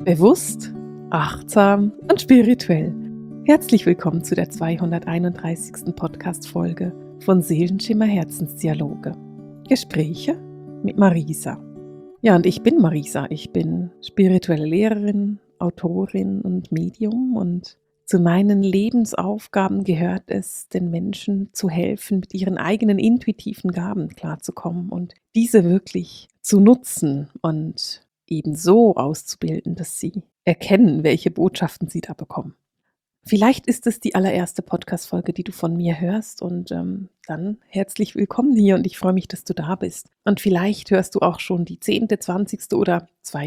Bewusst, achtsam und spirituell. Herzlich willkommen zu der 231. Podcast-Folge von Seelenschimmer Herzensdialoge. Gespräche mit Marisa. Ja, und ich bin Marisa. Ich bin spirituelle Lehrerin, Autorin und Medium, und zu meinen Lebensaufgaben gehört es, den Menschen zu helfen, mit ihren eigenen intuitiven Gaben klarzukommen und diese wirklich zu nutzen und eben so auszubilden, dass sie erkennen, welche Botschaften sie da bekommen. Vielleicht ist es die allererste Podcast-Folge, die du von mir hörst, und dann herzlich willkommen hier, und ich freue mich, dass du da bist. Und vielleicht hörst du auch schon die 10., 20. oder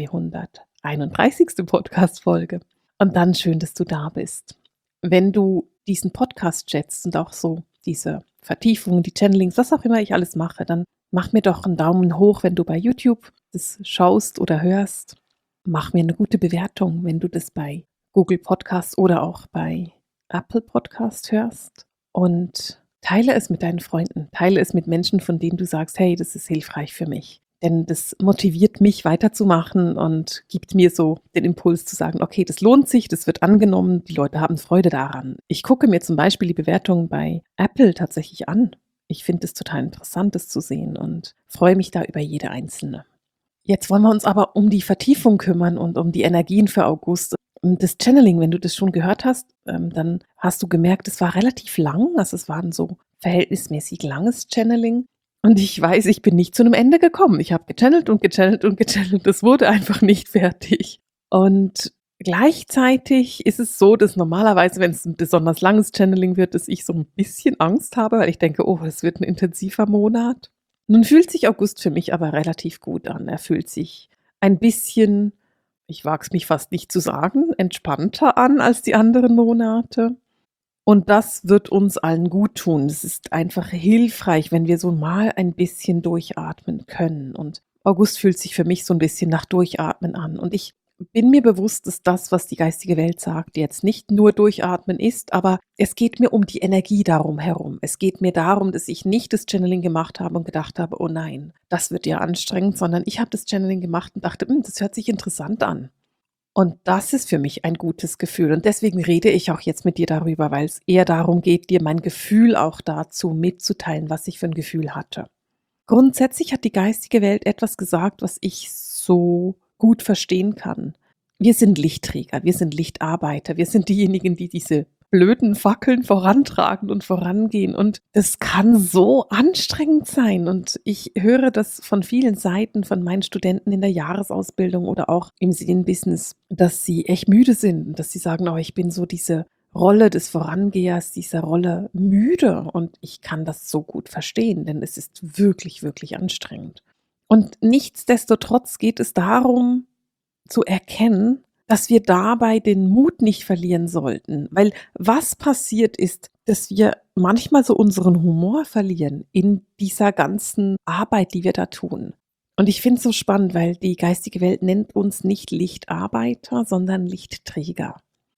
231. Podcast-Folge. Und dann schön, dass du da bist. Wenn du diesen Podcast schätzt und auch so diese Vertiefungen, die Channelings, was auch immer ich alles mache, dann mach mir doch einen Daumen hoch, wenn du bei YouTube das schaust oder hörst. Mach mir eine gute Bewertung, wenn du das bei Google Podcast oder auch bei Apple Podcast hörst. Und teile es mit deinen Freunden. Teile es mit Menschen, von denen du sagst, hey, das ist hilfreich für mich. Denn das motiviert mich weiterzumachen und gibt mir so den Impuls zu sagen, okay, das lohnt sich, das wird angenommen, die Leute haben Freude daran. Ich gucke mir zum Beispiel die Bewertungen bei Apple tatsächlich an. Ich finde es total interessant, das zu sehen, und freue mich da über jede einzelne. Jetzt wollen wir uns aber um die Vertiefung kümmern und um die Energien für August. Das Channeling, wenn du das schon gehört hast, dann hast du gemerkt, es war relativ lang. Also es war ein so verhältnismäßig langes Channeling. Und ich weiß, ich bin nicht zu einem Ende gekommen. Ich habe gechannelt und gechannelt und gechannelt. Das wurde einfach nicht fertig. Und gleichzeitig ist es so, dass normalerweise, wenn es ein besonders langes Channeling wird, dass ich so ein bisschen Angst habe, weil ich denke, oh, das wird ein intensiver Monat. Nun fühlt sich August für mich aber relativ gut an. Er fühlt sich ein bisschen, ich wage es mich fast nicht zu sagen, entspannter an als die anderen Monate. Und das wird uns allen gut tun. Es ist einfach hilfreich, wenn wir so mal ein bisschen durchatmen können. Und August fühlt sich für mich so ein bisschen nach Durchatmen an. Und ich bin mir bewusst, dass das, was die geistige Welt sagt, jetzt nicht nur Durchatmen ist, aber es geht mir um die Energie darum herum. Es geht mir darum, dass ich nicht das Channeling gemacht habe und gedacht habe, oh nein, das wird ja anstrengend, sondern ich habe das Channeling gemacht und dachte, das hört sich interessant an. Und das ist für mich ein gutes Gefühl. Und deswegen rede ich auch jetzt mit dir darüber, weil es eher darum geht, dir mein Gefühl auch dazu mitzuteilen, was ich für ein Gefühl hatte. Grundsätzlich hat die geistige Welt etwas gesagt, was ich so gut verstehen kann. Wir sind Lichtträger, wir sind Lichtarbeiter, wir sind diejenigen, die diese blöden Fackeln vorantragen und vorangehen. Und das kann so anstrengend sein. Und ich höre das von vielen Seiten von meinen Studenten in der Jahresausbildung oder auch im Seelenbusiness, dass sie echt müde sind und dass sie sagen, oh, ich bin so diese Rolle des Vorangehers, dieser Rolle müde. Und ich kann das so gut verstehen, denn es ist wirklich, wirklich anstrengend. Und nichtsdestotrotz geht es darum, zu erkennen, dass wir dabei den Mut nicht verlieren sollten. Weil was passiert ist, dass wir manchmal so unseren Humor verlieren in dieser ganzen Arbeit, die wir da tun. Und ich finde es so spannend, weil die geistige Welt nennt uns nicht Lichtarbeiter, sondern Lichtträger.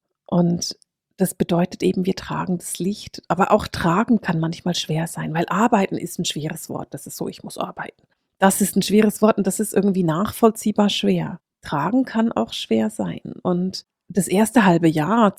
Und das bedeutet eben, wir tragen das Licht. Aber auch tragen kann manchmal schwer sein, weil arbeiten ist ein schweres Wort. Das ist so, ich muss arbeiten. Das ist ein schweres Wort und das ist irgendwie nachvollziehbar schwer. Tragen kann auch schwer sein. Und das erste halbe Jahr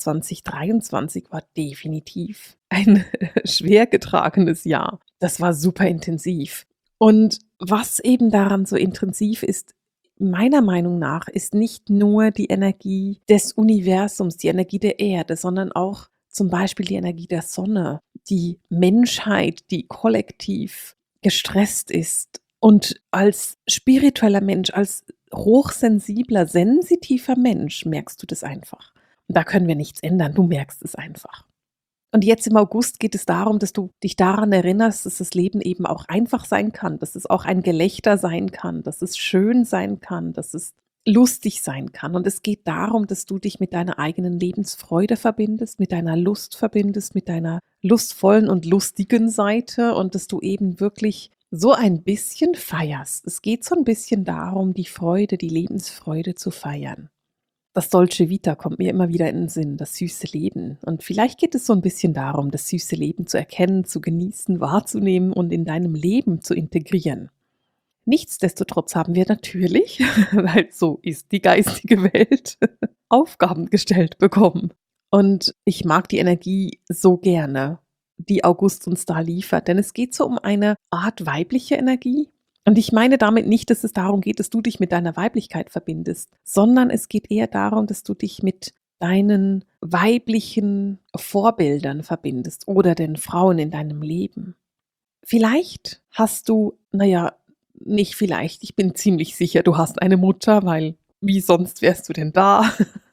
2023 war definitiv ein schwer getragenes Jahr. Das war super intensiv. Und was eben daran so intensiv ist, meiner Meinung nach, ist nicht nur die Energie des Universums, die Energie der Erde, sondern auch zum Beispiel die Energie der Sonne, die Menschheit, die kollektiv gestresst ist. Und als spiritueller Mensch, als hochsensibler, sensitiver Mensch merkst du das einfach. Und da können wir nichts ändern, du merkst es einfach. Und jetzt im August geht es darum, dass du dich daran erinnerst, dass das Leben eben auch einfach sein kann, dass es auch ein Gelächter sein kann, dass es schön sein kann, dass es lustig sein kann. Und es geht darum, dass du dich mit deiner eigenen Lebensfreude verbindest, mit deiner Lust verbindest, mit deiner lustvollen und lustigen Seite, und dass du eben wirklich so ein bisschen feierst. Es geht so ein bisschen darum, die Freude, die Lebensfreude zu feiern. Das Dolce Vita kommt mir immer wieder in den Sinn, das süße Leben. Und vielleicht geht es so ein bisschen darum, das süße Leben zu erkennen, zu genießen, wahrzunehmen und in deinem Leben zu integrieren. Nichtsdestotrotz haben wir natürlich, weil so ist die geistige Welt, Aufgaben gestellt bekommen. Und ich mag die Energie so gerne, die August uns da liefert, denn es geht so um eine Art weibliche Energie. Und ich meine damit nicht, dass es darum geht, dass du dich mit deiner Weiblichkeit verbindest, sondern es geht eher darum, dass du dich mit deinen weiblichen Vorbildern verbindest oder den Frauen in deinem Leben. Vielleicht hast du, nicht vielleicht, ich bin ziemlich sicher, du hast eine Mutter, weil wie sonst wärst du denn da?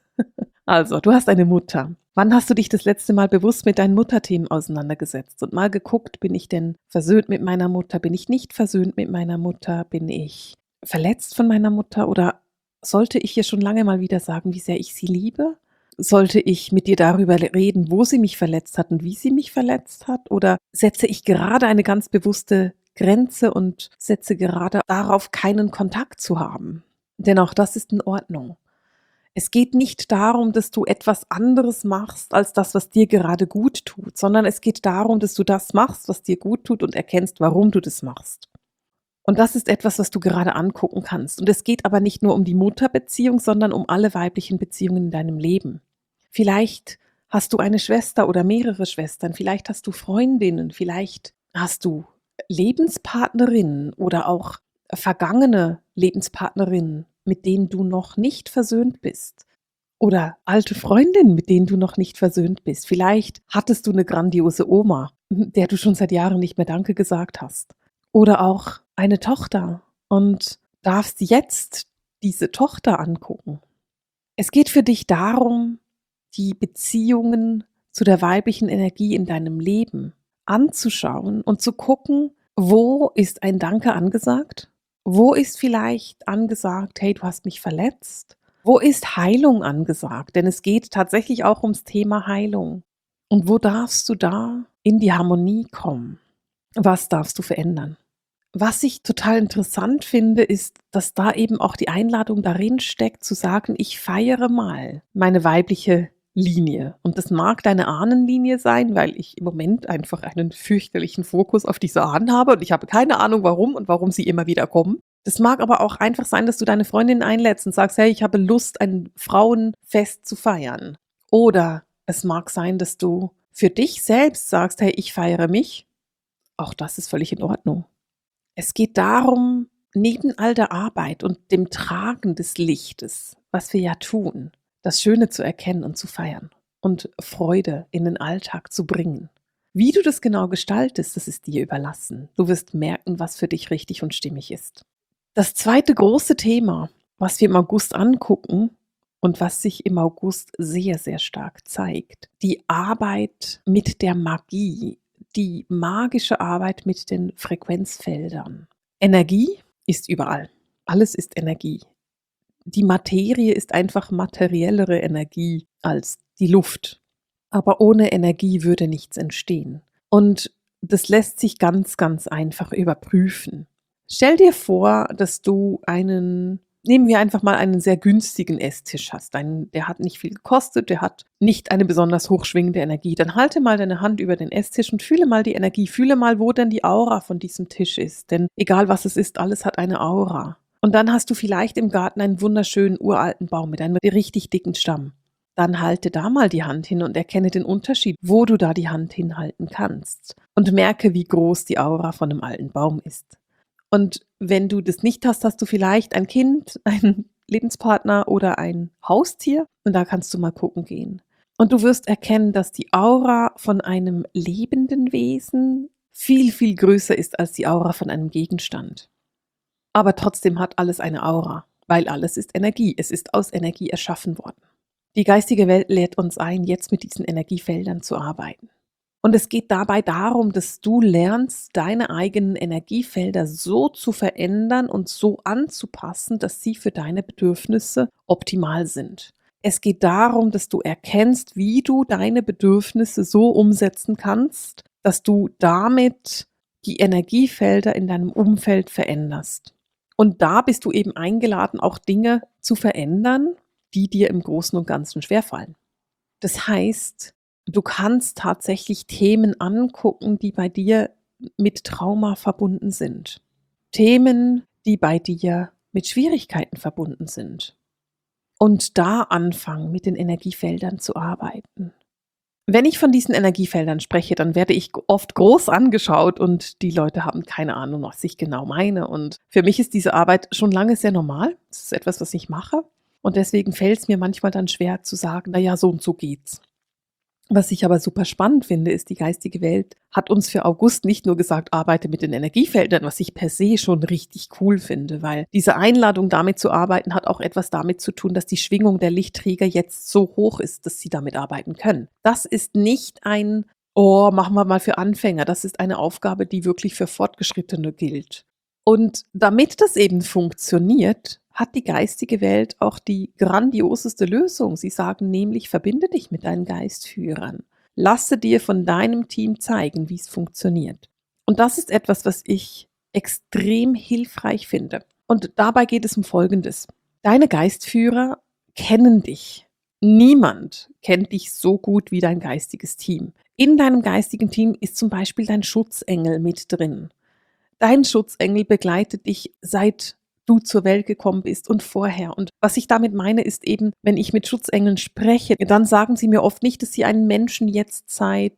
Also, du hast eine Mutter. Wann hast du dich das letzte Mal bewusst mit deinen Mutterthemen auseinandergesetzt und mal geguckt, bin ich denn versöhnt mit meiner Mutter? Bin ich nicht versöhnt mit meiner Mutter? Bin ich verletzt von meiner Mutter? Oder sollte ich ihr schon lange mal wieder sagen, wie sehr ich sie liebe? Sollte ich mit dir darüber reden, wo sie mich verletzt hat und wie sie mich verletzt hat? Oder setze ich gerade eine ganz bewusste Grenze und setze gerade darauf, keinen Kontakt zu haben? Denn auch das ist in Ordnung. Es geht nicht darum, dass du etwas anderes machst als das, was dir gerade gut tut, sondern es geht darum, dass du das machst, was dir gut tut und erkennst, warum du das machst. Und das ist etwas, was du gerade angucken kannst. Und es geht aber nicht nur um die Mutterbeziehung, sondern um alle weiblichen Beziehungen in deinem Leben. Vielleicht hast du eine Schwester oder mehrere Schwestern, vielleicht hast du Freundinnen, vielleicht hast du Lebenspartnerinnen oder auch vergangene Lebenspartnerinnen, mit denen du noch nicht versöhnt bist. Oder alte Freundinnen, mit denen du noch nicht versöhnt bist. Vielleicht hattest du eine grandiose Oma, der du schon seit Jahren nicht mehr Danke gesagt hast. Oder auch eine Tochter und darfst jetzt diese Tochter angucken. Es geht für dich darum, die Beziehungen zu der weiblichen Energie in deinem Leben anzuschauen und zu gucken, wo ist ein Danke angesagt? Wo ist vielleicht angesagt, hey, du hast mich verletzt? Wo ist Heilung angesagt? Denn es geht tatsächlich auch ums Thema Heilung. Und wo darfst du da in die Harmonie kommen? Was darfst du verändern? Was ich total interessant finde, ist, dass da eben auch die Einladung darin steckt, zu sagen, ich feiere mal meine weibliche Linie. Und das mag deine Ahnenlinie sein, weil ich im Moment einfach einen fürchterlichen Fokus auf diese Ahnen habe und ich habe keine Ahnung warum und warum sie immer wieder kommen. Das mag aber auch einfach sein, dass du deine Freundin einlädst und sagst, hey, ich habe Lust, ein Frauenfest zu feiern. Oder es mag sein, dass du für dich selbst sagst, hey, ich feiere mich. Auch das ist völlig in Ordnung. Es geht darum, neben all der Arbeit und dem Tragen des Lichtes, was wir ja tun, das Schöne zu erkennen und zu feiern und Freude in den Alltag zu bringen. Wie du das genau gestaltest, das ist dir überlassen. Du wirst merken, was für dich richtig und stimmig ist. Das zweite große Thema, was wir im August angucken und was sich im August sehr, sehr stark zeigt, die Arbeit mit der Magie, die magische Arbeit mit den Frequenzfeldern. Energie ist überall. Alles ist Energie. Die Materie ist einfach materiellere Energie als die Luft. Aber ohne Energie würde nichts entstehen. Und das lässt sich ganz, ganz einfach überprüfen. Stell dir vor, dass du nehmen wir einfach mal einen sehr günstigen Esstisch hast. Der hat nicht viel gekostet, der hat nicht eine besonders hochschwingende Energie. Dann halte mal deine Hand über den Esstisch und fühle mal die Energie. Fühle mal, wo denn die Aura von diesem Tisch ist. Denn egal was es ist, alles hat eine Aura. Und dann hast du vielleicht im Garten einen wunderschönen uralten Baum mit einem richtig dicken Stamm. Dann halte da mal die Hand hin und erkenne den Unterschied, wo du da die Hand hinhalten kannst. Und merke, wie groß die Aura von einem alten Baum ist. Und wenn du das nicht hast, hast du vielleicht ein Kind, einen Lebenspartner oder ein Haustier und da kannst du mal gucken gehen. Und du wirst erkennen, dass die Aura von einem lebenden Wesen viel, viel größer ist als die Aura von einem Gegenstand. Aber trotzdem hat alles eine Aura, weil alles ist Energie. Es ist aus Energie erschaffen worden. Die geistige Welt lädt uns ein, jetzt mit diesen Energiefeldern zu arbeiten. Und es geht dabei darum, dass du lernst, deine eigenen Energiefelder so zu verändern und so anzupassen, dass sie für deine Bedürfnisse optimal sind. Es geht darum, dass du erkennst, wie du deine Bedürfnisse so umsetzen kannst, dass du damit die Energiefelder in deinem Umfeld veränderst. Und da bist du eben eingeladen, auch Dinge zu verändern, die dir im Großen und Ganzen schwerfallen. Das heißt, du kannst tatsächlich Themen angucken, die bei dir mit Trauma verbunden sind. Themen, die bei dir mit Schwierigkeiten verbunden sind. Und da anfangen, mit den Energiefeldern zu arbeiten. Wenn ich von diesen Energiefeldern spreche, dann werde ich oft groß angeschaut und die Leute haben keine Ahnung, was ich genau meine. Und für mich ist diese Arbeit schon lange sehr normal. Das ist etwas, was ich mache. Und deswegen fällt es mir manchmal dann schwer zu sagen, naja, so und so geht's. Was ich aber super spannend finde, ist, die geistige Welt hat uns für August nicht nur gesagt, arbeite mit den Energiefeldern, was ich per se schon richtig cool finde, weil diese Einladung, damit zu arbeiten, hat auch etwas damit zu tun, dass die Schwingung der Lichtträger jetzt so hoch ist, dass sie damit arbeiten können. Das ist nicht ein, oh, machen wir mal für Anfänger. Das ist eine Aufgabe, die wirklich für Fortgeschrittene gilt. Und damit das eben funktioniert, hat die geistige Welt auch die grandioseste Lösung. Sie sagen nämlich, verbinde dich mit deinen Geistführern. Lasse dir von deinem Team zeigen, wie es funktioniert. Und das ist etwas, was ich extrem hilfreich finde. Und dabei geht es um Folgendes. Deine Geistführer kennen dich. Niemand kennt dich so gut wie dein geistiges Team. In deinem geistigen Team ist zum Beispiel dein Schutzengel mit drin. Dein Schutzengel begleitet dich, seit du zur Welt gekommen bist und vorher. Und was ich damit meine, ist eben, wenn ich mit Schutzengeln spreche, dann sagen sie mir oft nicht, dass sie einen Menschen jetzt seit,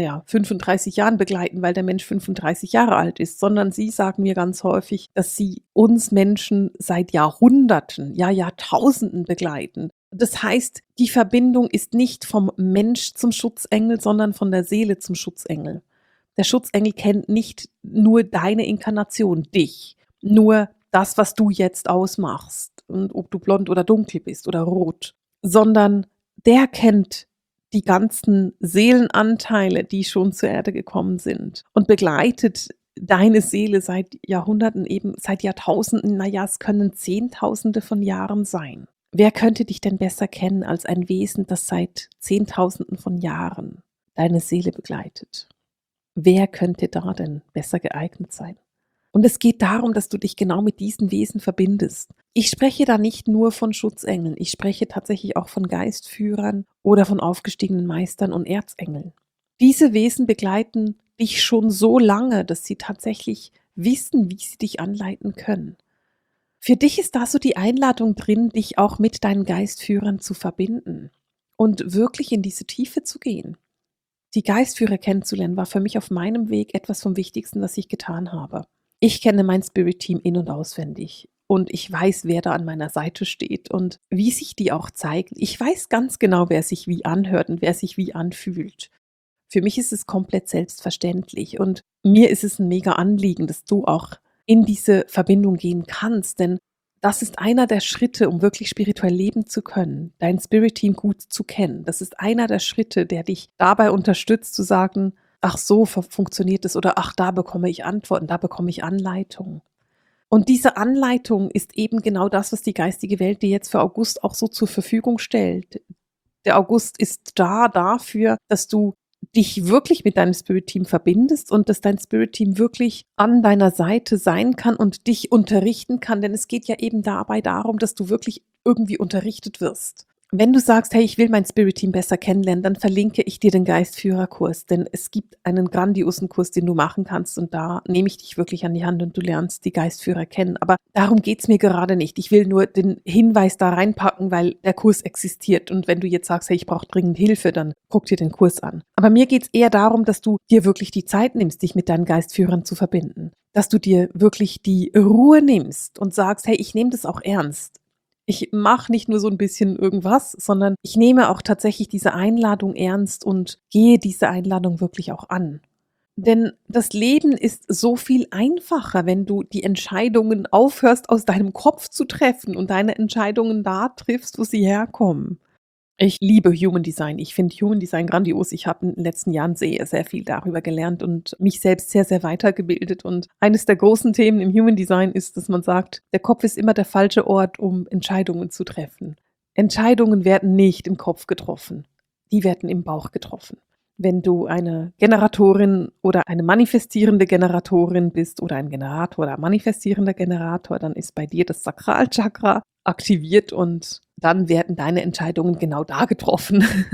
35 Jahren begleiten, weil der Mensch 35 Jahre alt ist, sondern sie sagen mir ganz häufig, dass sie uns Menschen seit Jahrhunderten, ja Jahrtausenden begleiten. Das heißt, die Verbindung ist nicht vom Mensch zum Schutzengel, sondern von der Seele zum Schutzengel. Der Schutzengel kennt nicht nur deine Inkarnation, dich, nur das, was du jetzt ausmachst und ob du blond oder dunkel bist oder rot, sondern der kennt die ganzen Seelenanteile, die schon zur Erde gekommen sind und begleitet deine Seele seit Jahrhunderten, eben seit Jahrtausenden, es können Zehntausende von Jahren sein. Wer könnte dich denn besser kennen als ein Wesen, das seit Zehntausenden von Jahren deine Seele begleitet? Wer könnte da denn besser geeignet sein? Und es geht darum, dass du dich genau mit diesen Wesen verbindest. Ich spreche da nicht nur von Schutzengeln, ich spreche tatsächlich auch von Geistführern oder von aufgestiegenen Meistern und Erzengeln. Diese Wesen begleiten dich schon so lange, dass sie tatsächlich wissen, wie sie dich anleiten können. Für dich ist da so die Einladung drin, dich auch mit deinen Geistführern zu verbinden und wirklich in diese Tiefe zu gehen. Die Geistführer kennenzulernen war für mich auf meinem Weg etwas vom Wichtigsten, was ich getan habe. Ich kenne mein Spirit-Team in- und auswendig und ich weiß, wer da an meiner Seite steht und wie sich die auch zeigen. Ich weiß ganz genau, wer sich wie anhört und wer sich wie anfühlt. Für mich ist es komplett selbstverständlich und mir ist es ein mega Anliegen, dass du auch in diese Verbindung gehen kannst, denn das ist einer der Schritte, um wirklich spirituell leben zu können, dein Spirit-Team gut zu kennen. Das ist einer der Schritte, der dich dabei unterstützt, zu sagen, ach so funktioniert es oder ach, da bekomme ich Antworten, da bekomme ich Anleitung. Und diese Anleitung ist eben genau das, was die geistige Welt dir jetzt für August auch so zur Verfügung stellt. Der August ist da dafür, dass du dich wirklich mit deinem Spirit-Team verbindest und dass dein Spirit-Team wirklich an deiner Seite sein kann und dich unterrichten kann, denn es geht ja eben dabei darum, dass du wirklich irgendwie unterrichtet wirst. Wenn du sagst, hey, ich will mein Spirit-Team besser kennenlernen, dann verlinke ich dir den Geistführerkurs, denn es gibt einen grandiosen Kurs, den du machen kannst und da nehme ich dich wirklich an die Hand und du lernst die Geistführer kennen. Aber darum geht's mir gerade nicht. Ich will nur den Hinweis da reinpacken, weil der Kurs existiert und wenn du jetzt sagst, hey, ich brauche dringend Hilfe, dann guck dir den Kurs an. Aber mir geht's eher darum, dass du dir wirklich die Zeit nimmst, dich mit deinen Geistführern zu verbinden. Dass du dir wirklich die Ruhe nimmst und sagst, hey, ich nehme das auch ernst. Ich mache nicht nur so ein bisschen irgendwas, sondern ich nehme auch tatsächlich diese Einladung ernst und gehe diese Einladung wirklich auch an. Denn das Leben ist so viel einfacher, wenn du die Entscheidungen aufhörst, aus deinem Kopf zu treffen und deine Entscheidungen da triffst, wo sie herkommen. Ich liebe Human Design. Ich finde Human Design grandios. Ich habe in den letzten Jahren sehr, sehr viel darüber gelernt und mich selbst sehr, sehr weitergebildet. Und eines der großen Themen im Human Design ist, dass man sagt, der Kopf ist immer der falsche Ort, um Entscheidungen zu treffen. Entscheidungen werden nicht im Kopf getroffen. Die werden im Bauch getroffen. Wenn du eine Generatorin oder eine manifestierende Generatorin bist oder ein Generator oder manifestierender Generator, dann ist bei dir das Sakralchakra aktiviert und dann werden deine Entscheidungen genau da getroffen.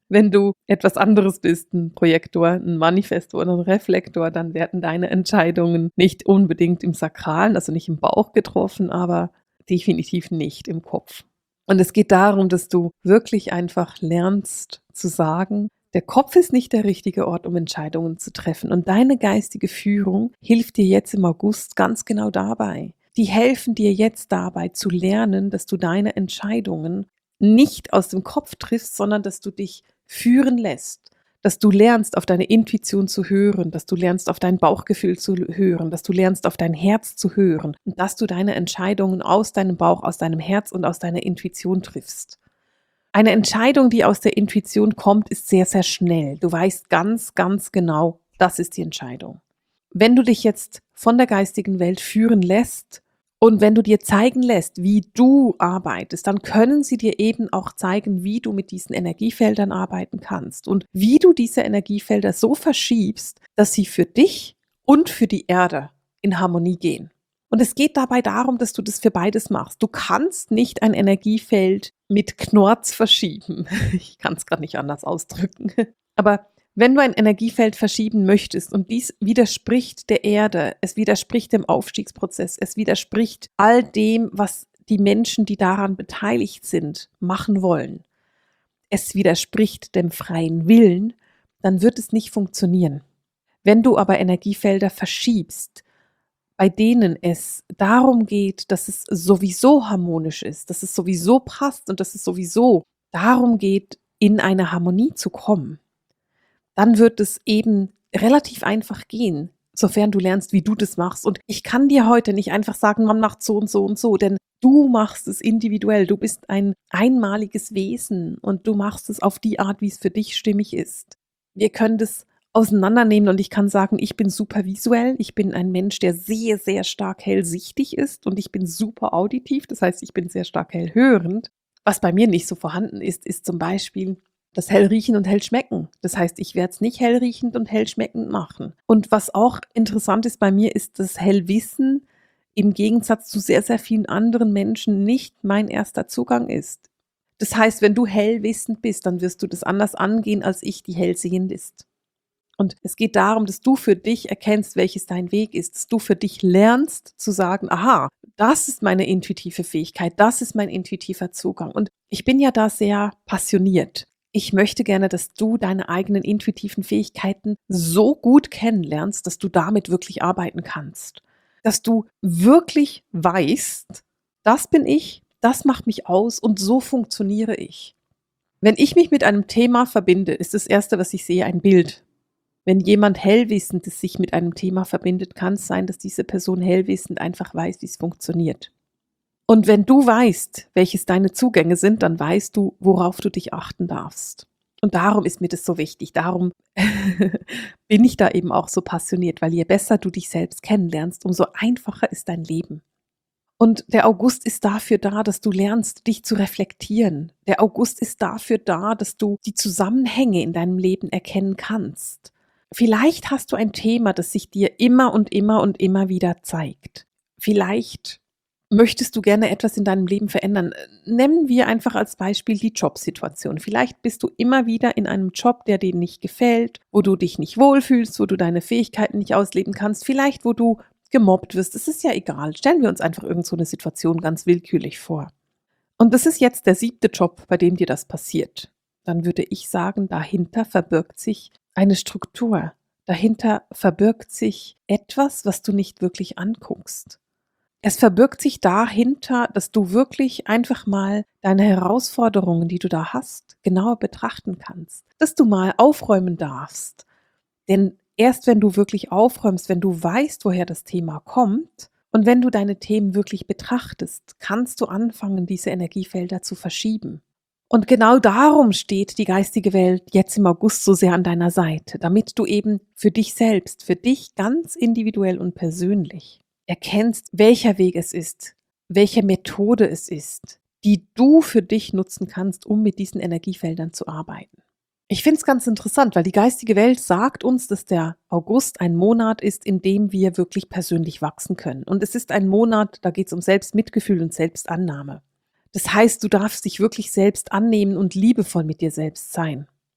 Wenn du etwas anderes bist, ein Projektor, ein Manifestor oder ein Reflektor, dann werden deine Entscheidungen nicht unbedingt im Sakralen, also nicht im Bauch getroffen, aber definitiv nicht im Kopf. Und es geht darum, dass du wirklich einfach lernst zu sagen, der Kopf ist nicht der richtige Ort, um Entscheidungen zu treffen. Und deine geistige Führung hilft dir jetzt im August ganz genau dabei. Die helfen dir jetzt dabei zu lernen, dass du deine Entscheidungen nicht aus dem Kopf triffst, sondern dass du dich führen lässt, dass du lernst, auf deine Intuition zu hören, dass du lernst, auf dein Bauchgefühl zu hören, dass du lernst, auf dein Herz zu hören und dass du deine Entscheidungen aus deinem Bauch, aus deinem Herz und aus deiner Intuition triffst. Eine Entscheidung, die aus der Intuition kommt, ist sehr, sehr schnell. Du weißt ganz, ganz genau, das ist die Entscheidung. Wenn du dich jetzt von der geistigen Welt führen lässt und wenn du dir zeigen lässt, wie du arbeitest, dann können sie dir eben auch zeigen, wie du mit diesen Energiefeldern arbeiten kannst und wie du diese Energiefelder so verschiebst, dass sie für dich und für die Erde in Harmonie gehen. Und es geht dabei darum, dass du das für beides machst. Du kannst nicht ein Energiefeld mit Knorz verschieben. Ich kann es gerade nicht anders ausdrücken. Aber wenn du ein Energiefeld verschieben möchtest und dies widerspricht der Erde, es widerspricht dem Aufstiegsprozess, es widerspricht all dem, was die Menschen, die daran beteiligt sind, machen wollen, es widerspricht dem freien Willen, dann wird es nicht funktionieren. Wenn du aber Energiefelder verschiebst, bei denen es darum geht, dass es sowieso harmonisch ist, dass es sowieso passt und dass es sowieso darum geht, in eine Harmonie zu kommen, dann wird es eben relativ einfach gehen, sofern du lernst, wie du das machst. Und ich kann dir heute nicht einfach sagen, man macht so und so und so, denn du machst es individuell. Du bist ein einmaliges Wesen und du machst es auf die Art, wie es für dich stimmig ist. Wir können das auseinandernehmen und ich kann sagen, ich bin super visuell. Ich bin ein Mensch, der sehr, sehr stark hellsichtig ist und ich bin super auditiv. Das heißt, ich bin sehr stark hellhörend. Was bei mir nicht so vorhanden ist, ist zum Beispiel das Hellriechen und Hellschmecken. Das heißt, ich werde es nicht hellriechend und hellschmeckend machen. Und was auch interessant ist bei mir, ist das Hellwissen im Gegensatz zu sehr, sehr vielen anderen Menschen nicht mein erster Zugang ist. Das heißt, wenn du hellwissend bist, dann wirst du das anders angehen, als ich, die hellsehend ist. Und es geht darum, dass du für dich erkennst, welches dein Weg ist, dass du für dich lernst zu sagen, aha, das ist meine intuitive Fähigkeit, das ist mein intuitiver Zugang. Und ich bin ja da sehr passioniert. Ich möchte gerne, dass du deine eigenen intuitiven Fähigkeiten so gut kennenlernst, dass du damit wirklich arbeiten kannst. Dass du wirklich weißt, das bin ich, das macht mich aus und so funktioniere ich. Wenn ich mich mit einem Thema verbinde, ist das Erste, was ich sehe, ein Bild. Wenn jemand Hellwissendes sich mit einem Thema verbindet, kann es sein, dass diese Person hellwissend einfach weiß, wie es funktioniert. Und wenn du weißt, welches deine Zugänge sind, dann weißt du, worauf du dich achten darfst. Und darum ist mir das so wichtig. Darum bin ich da eben auch so passioniert, weil je besser du dich selbst kennenlernst, umso einfacher ist dein Leben. Und der August ist dafür da, dass du lernst, dich zu reflektieren. Der August ist dafür da, dass du die Zusammenhänge in deinem Leben erkennen kannst. Vielleicht hast du ein Thema, das sich dir immer und immer und immer wieder zeigt. Vielleicht möchtest du gerne etwas in deinem Leben verändern. Nehmen wir einfach als Beispiel die Jobsituation. Vielleicht bist du immer wieder in einem Job, der dir nicht gefällt, wo du dich nicht wohlfühlst, wo du deine Fähigkeiten nicht ausleben kannst, vielleicht wo du gemobbt wirst. Es ist ja egal. Stellen wir uns einfach irgend so eine Situation ganz willkürlich vor. Und das ist jetzt der 7. Job, bei dem dir das passiert. Dann würde ich sagen, dahinter verbirgt sich eine Struktur. Dahinter verbirgt sich etwas, was du nicht wirklich anguckst. Es verbirgt sich dahinter, dass du wirklich einfach mal deine Herausforderungen, die du da hast, genauer betrachten kannst. Dass du mal aufräumen darfst. Denn erst wenn du wirklich aufräumst, wenn du weißt, woher das Thema kommt und wenn du deine Themen wirklich betrachtest, kannst du anfangen, diese Energiefelder zu verschieben. Und genau darum steht die geistige Welt jetzt im August so sehr an deiner Seite, damit du eben für dich selbst, für dich ganz individuell und persönlich erkennst, welcher Weg es ist, welche Methode es ist, die du für dich nutzen kannst, um mit diesen Energiefeldern zu arbeiten. Ich finde es ganz interessant, weil die geistige Welt sagt uns, dass der August ein Monat ist, in dem wir wirklich persönlich wachsen können. Und es ist ein Monat, da geht es um Selbstmitgefühl und Selbstannahme. Das heißt, du darfst dich wirklich selbst annehmen und liebevoll mit dir selbst sein.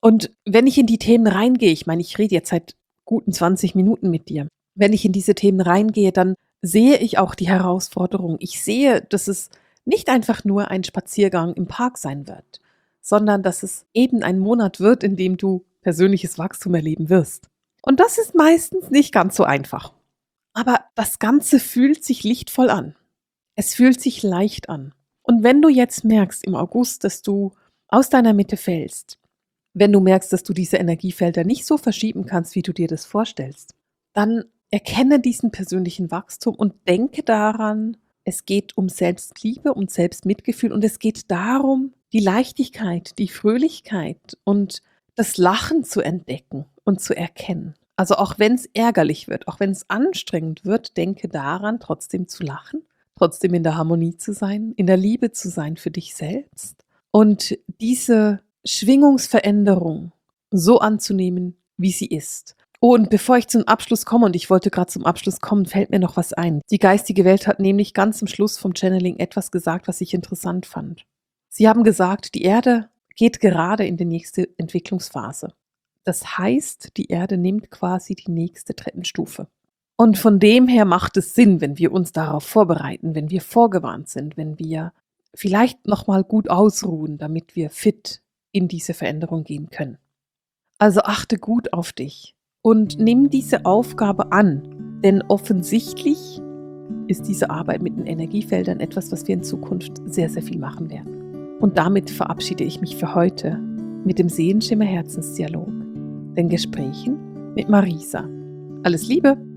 Und wenn ich in die Themen reingehe, ich meine, ich rede jetzt seit guten 20 Minuten mit dir. Wenn ich in diese Themen reingehe, dann sehe ich auch die Herausforderung. Ich sehe, dass es nicht einfach nur ein Spaziergang im Park sein wird, sondern dass es eben ein Monat wird, in dem du persönliches Wachstum erleben wirst. Und das ist meistens nicht ganz so einfach. Aber das Ganze fühlt sich lichtvoll an. Es fühlt sich leicht an. Und wenn du jetzt merkst im August, dass du aus deiner Mitte fällst, wenn du merkst, dass du diese Energiefelder nicht so verschieben kannst, wie du dir das vorstellst, dann erkenne diesen persönlichen Wachstum und denke daran, es geht um Selbstliebe, um Selbstmitgefühl und es geht darum, die Leichtigkeit, die Fröhlichkeit und das Lachen zu entdecken und zu erkennen. Also auch wenn es ärgerlich wird, auch wenn es anstrengend wird, denke daran, trotzdem zu lachen, trotzdem in der Harmonie zu sein, in der Liebe zu sein für dich selbst und diese Schwingungsveränderung so anzunehmen, wie sie ist. Oh, und bevor ich zum Abschluss komme, und ich wollte gerade zum Abschluss kommen, fällt mir noch was ein. Die geistige Welt hat nämlich ganz am Schluss vom Channeling etwas gesagt, was ich interessant fand. Sie haben gesagt, die Erde geht gerade in die nächste Entwicklungsphase. Das heißt, die Erde nimmt quasi die nächste Treppenstufe. Und von dem her macht es Sinn, wenn wir uns darauf vorbereiten, wenn wir vorgewarnt sind, wenn wir vielleicht nochmal gut ausruhen, damit wir fit in diese Veränderung gehen können. Also achte gut auf dich und nimm diese Aufgabe an, denn offensichtlich ist diese Arbeit mit den Energiefeldern etwas, was wir in Zukunft sehr, sehr viel machen werden. Und damit verabschiede ich mich für heute mit dem Sehenschimmer Herzensdialog, den Gesprächen mit Marisa. Alles Liebe!